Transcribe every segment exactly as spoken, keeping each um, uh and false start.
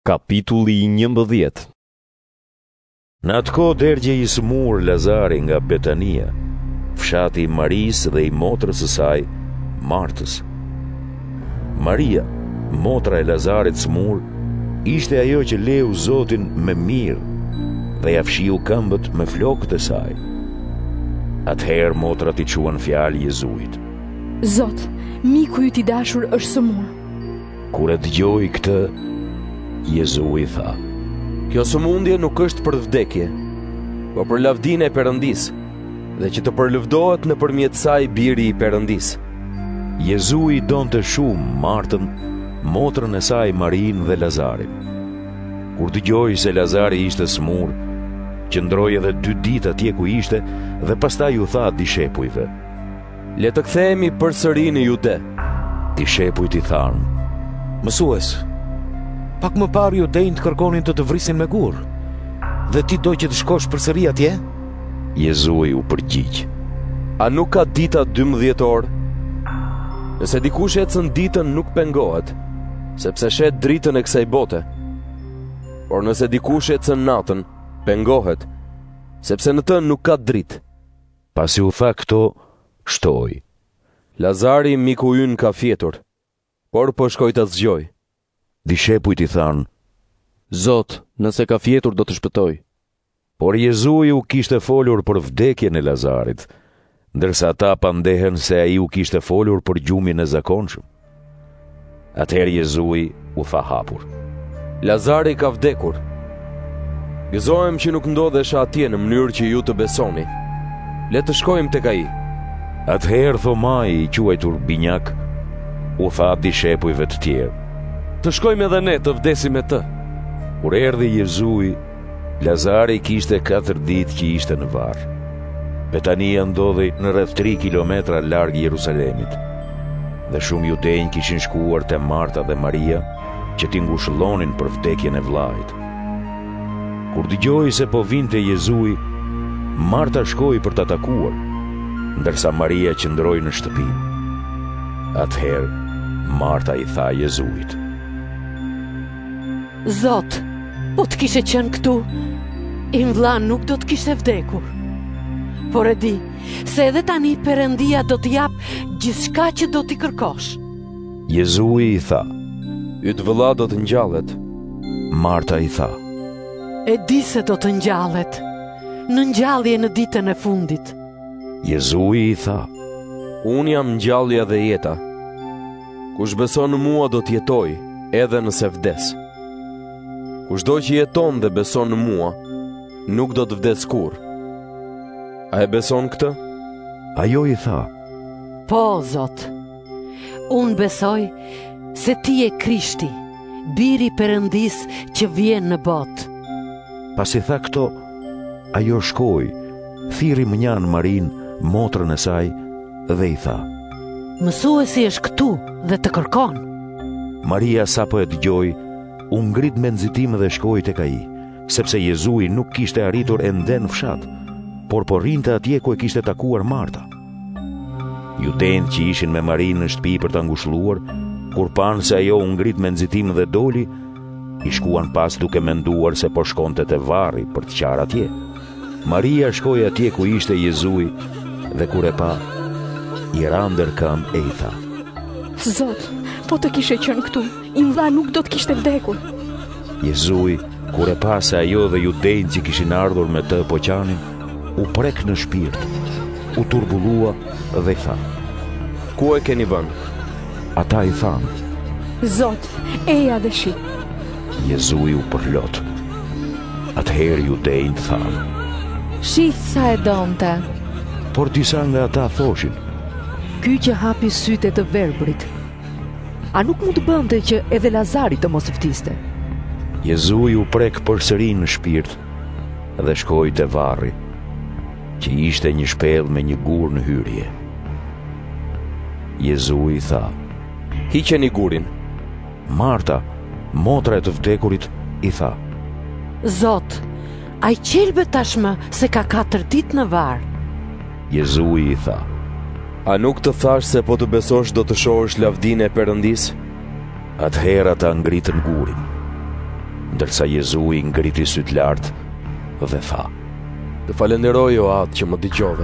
Kapitulli njëmbëdhjetë. Në atë kohë derdhje i smur Lazari nga Betania, fshati i Marisë dhe i motrës së saj, Martës. Maria, motra e Lazarit smur, ishte ajo që leu Zotin me mirë dhe ja fshiu këmbët me flokët e saj. Atëherë motrat i quan fjalë Jezuit: Zot, miku yt i dashur është smur. Kur e dëgjoi këtë, Jezu i tha: Kjo sëmundje nuk është për vdekje, por për lavdinë e Perëndisë, dhe që të përlëvdohet nëpërmjet saj biri i Perëndisë. Jezu i donte shumë Martën, motrën e saj Marinë dhe Lazarin. Kur dëgjoi se Lazari ishte smur, qëndroi edhe dy ditë atje ku ishte dhe pastaj u tha dishepujve: Le të kthehemi përsëri në Jude. Dishepujt i thanë: Mësues, pak më parë judejnë të kërkonin të të vrisin me gur, dhe ti do që të shkosh përsëri atje? Jezu i u përgjigj: A nuk ka dita dymbëdhjetor? Nëse dikush ecën ditën nuk pengohet, sepse shet dritën e kësaj bote. Por nëse dikush ecën natën, pengohet, sepse në të nuk ka dritë. Pasi u tha këto, shtoi: Lazari miku ynë ka fjetur, por po shkoj ta zgjoj. Dishepujt i thanë: Zot, nëse ka fjetur do të shpëtoj. Por Jezu u kishte folur për vdekjen e Lazarit, ndërsa ata pandehen se ai u kishte folur për gjumin e zakonshëm. Atëherë Jezu u tha hapur: Lazari ka vdekur. Gëzohem që nuk ndodhesh atje në mënyrë që ju të besoni. Le të shkojmë tek ai. Atëherë Thomai, i quajtur Binjak, u tha dishepujve të tjerë: Të shkojmë edhe ne të vdesim me të. Kur erdhi Jezu, Lazari kishte katër ditë që ishte në varr. Betania ndodhej në rreth tri kilometra larg Jerusalemit, dhe shumë judej kishin shkuar te Marta dhe Maria që t'i ngushëllonin për vdekjen e vllait. Kur dëgjoi se po vinte Jezu, Marta shkoi për ta takuar, ndërsa Maria qëndroi në shtëpi. Atëherë Marta i tha Jezuit: Zot, po të kishe qenë këtu, im vlla nuk do të kishte vdekur. Por e di, se edhe tani Perëndia do të jap gjithçka që do t'i kërkosh. Jezu i tha: Yt vëlla do të ngjallet. Marta i tha: E di se do të ngjallet, në ngjallje në ditën e fundit. Jezu i tha: Unë jam ngjallja dhe jeta. Kush beson në mua do të jetojë, edhe nëse vdes. Kushdo që jeton dhe beson në mua, nuk do të vdes kurrë. A e beson këtë? Ajo i tha: Po, Zot. Unë besoj se ti je Krishti, biri i Perëndisë që vjen në botë. Pasi tha këto, ajo shkoi, thirri mënjan Marin, motrën e saj, dhe i tha: Mësuesi është këtu dhe të kërkon. Maria sapo e dëgjoi, u ngrit me nxitim dhe shkoi tek ai, sepse Jezu nuk kishte arritur ende në fshat, por po rrinte atje ku e kishte takuar Marta. Judejt që ishin me Marinë në shtëpi për ta ngushëlluar, kur panë se ajo u ngrit me nxitim dhe doli, i shkuan pas duke menduar se po shkonte te varri për të qarë atje. Maria shkoi atje ku ishte Jezu dhe kur e pa, i ra ndër këmbë e i tha: Zot, po të kishe qenë këtu, im vlla nuk do të kishte vdekur. Jezu, kur e pa se ajo dhe judejt që kishin ardhur me të po qanin, u prek në shpirt, u turbullua dhe tha: Ku e keni vënë? Ata i thanë: Zot, eja dhe shi. Jezu u përlot. Atëherë judejt thanë: Shih sa e donte. Por disa nga ata thoshin: Ky që hapi sytë të verbrit, a nuk mund të bënte që edhe Lazari të mos vdiste? Jezu u prek përsëri në shpirt dhe shkoi te varri, që ishte një shpellë me një gur në hyrje. Jezu i tha: Hiqeni gurin. Marta, motra e të vdekurit, i tha: Zot, ai qelbet tashmë se ka katër ditë në varr. Jezu i tha: A nuk të thash se po të besosh do të shohësh lavdinë e Perëndisë? Atëherë ata ngritën gurin. ndërsa Jezui ngriti syt lart dhe tha: Të falenderoj o atë që më dëgjove.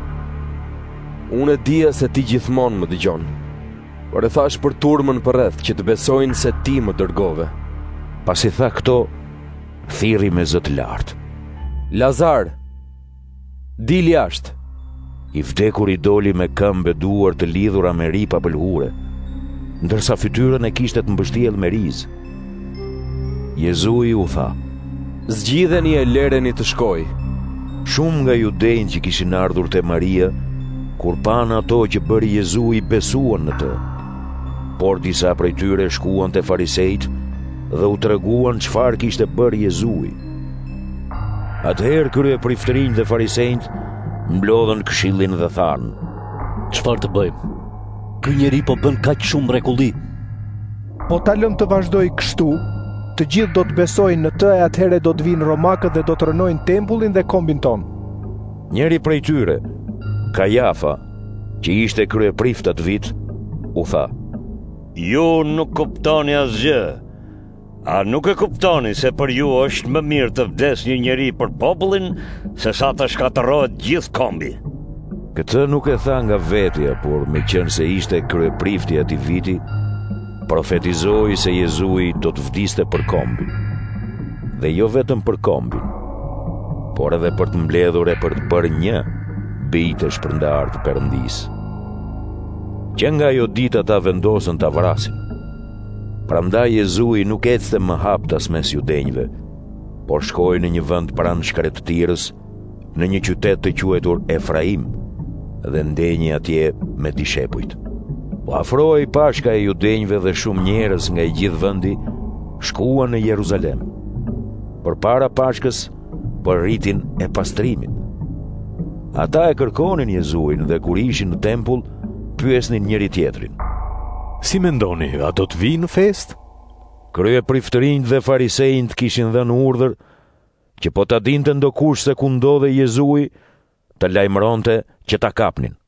Unë e dija se ti gjithmonë më dëgjon, por e thash për turmën përreth që të besojnë se ti më dërgove. Pasi tha këto, thirri me zë të lartë: Lazar, dil jashtë. I vdekur i doli me këmbë e duar të lidhura me ripa pëlhure, ndërsa fytyrën e kishte të mbështjellë me rizë. Jezui u tha: Zgjidheni e lereni të shkoj. Shumë nga judejnë që kishin ardhur te Maria, kur panë ato që bëri Jezui, besuan në të. Por disa prej tyre shkuan te farisejt dhe u treguan çfarë kishte bërë Jezui. Atëherë kryepriftërinjtë dhe farisejt mblodhën këshillin dhe thanë: Çfarë të bëjmë? Ky njeri po bën kaq shumë mrekulli. Po ta lëm të vazhdoj kështu, të gjithë do të besojnë në të, e atëherë do të vinë romakët dhe do të rënojnë tempullin dhe kombin ton. Njeri prej tyre, Kajafa, që ishte kryeprift atë vit, u tha: Ju nuk kuptoni asgjë. A nuk e kuptoni se për ju është më mirë të vdes një njeri për popullin se sa të shkatërrohet gjithë kombi? Këtë nuk e tha nga vetja, por me qenë se ishte kryeprifti atij viti, profetizoi se Jezui do të vdiste për kombin. Dhe jo vetëm për kombin, por edhe për të mbledhur e për të bërë një bijtë e shpërndar të Perëndisë. Që nga ajo ditë ata vendosën ta vrasin. Prandaj Jezui nuk ecte më haptas mes judenjve, por shkoi në një vend pranë shkretëtirës, në një qytet të quajtur Efraim, dhe ndenji atje me dishepujt. Po afrohej pashka e judenjve dhe shumë njerëz nga i gjithë vendi shkuan në Jeruzalem. Përpara pashkës për ritin e pastrimit. Ata e kërkonin Jezuin dhe kur ishin në tempull, pyesnin njëri tjetrin: Si mendoni, a do të vinë në fest? Kryepriftërinjtë dhe farisejt kishin dhënë urdhër që po ta dinte ndokush se ku ndodhej Jezui, të lajmëronte që ta kapnin.